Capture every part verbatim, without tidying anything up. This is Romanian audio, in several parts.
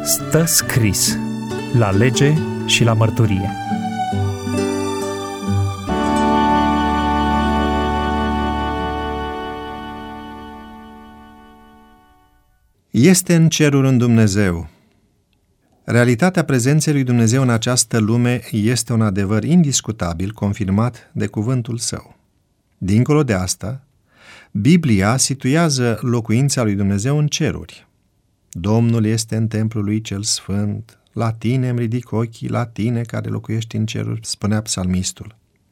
Stă scris la lege și la mărturie. Este în cerul un Dumnezeu. Realitatea prezenței lui Dumnezeu în această lume este un adevăr indiscutabil, confirmat de cuvântul Său. Dincolo de asta, Biblia situează locuința lui Dumnezeu în ceruri. Domnul este în templul lui cel sfânt, la tine îmi ridic ochii, la tine care locuiești în ceruri, spunea psalmistul.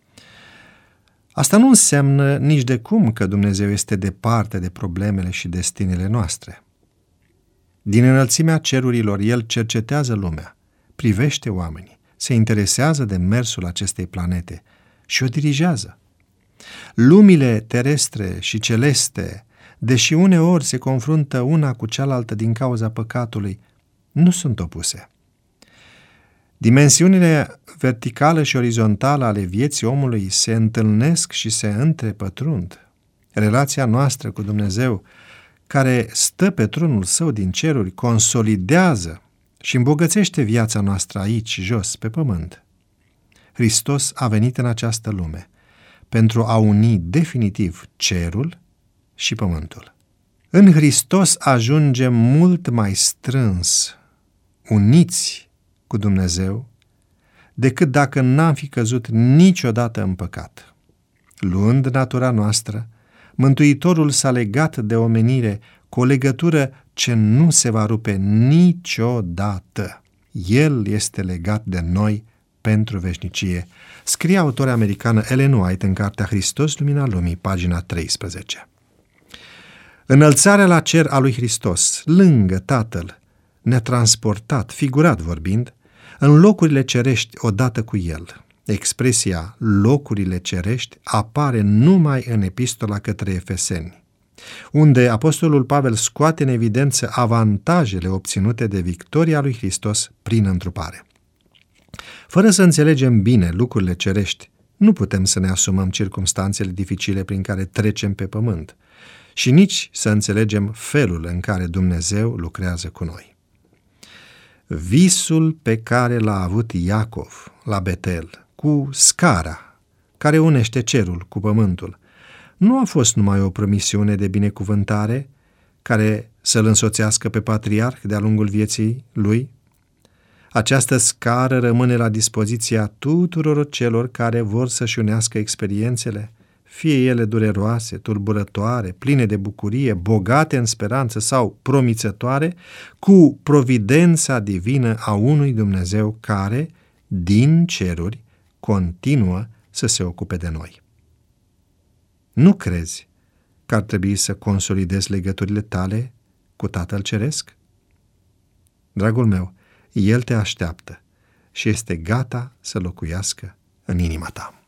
Asta nu înseamnă nici de cum că Dumnezeu este departe de problemele și destinele noastre. Din înălțimea cerurilor, El cercetează lumea, privește oamenii, se interesează de mersul acestei planete și o dirigează. Lumile terestre și celeste, deși uneori se confruntă una cu cealaltă din cauza păcatului, nu sunt opuse. Dimensiunile verticală și orizontală ale vieții omului se întâlnesc și se întrepătrund. Relația noastră cu Dumnezeu, care stă pe tronul Său din ceruri, consolidează și îmbogățește viața noastră aici, jos, pe pământ. Hristos a venit în această lume pentru a uni definitiv cerul și pământul. În Hristos ajungem mult mai strâns, uniți cu Dumnezeu, decât dacă n-am fi căzut niciodată în păcat. Luând natura noastră, Mântuitorul s-a legat de omenire cu o legătură ce nu se va rupe niciodată. El este legat de noi pentru veșnicie, scrie autoarea americană Ellen White în cartea Hristos, Lumina Lumii, pagina treisprezece. Înălțarea la cer a lui Hristos, lângă Tatăl, ne-a transportat, figurat vorbind, în locurile cerești odată cu El. Expresia locurile cerești apare numai în epistola către Efeseni, unde apostolul Pavel scoate în evidență avantajele obținute de victoria lui Hristos prin întrupare. Fără să înțelegem bine lucrurile cerești, nu putem să ne asumăm circumstanțele dificile prin care trecem pe pământ și nici să înțelegem felul în care Dumnezeu lucrează cu noi. Visul pe care l-a avut Iacov la Betel, cu scara care unește cerul cu pământul, nu a fost numai o promisiune de binecuvântare care să-l însoțească pe patriarh de-a lungul vieții lui. Această scară rămâne la dispoziția tuturor celor care vor să-și unească experiențele, fie ele dureroase, tulburătoare, pline de bucurie, bogate în speranță sau promițătoare, cu providența divină a unui Dumnezeu care, din ceruri, continuă să se ocupe de noi. Nu crezi că ar trebui să consolidezi legăturile tale cu Tatăl Ceresc? Dragul meu, El te așteaptă și este gata să locuiască în inima ta.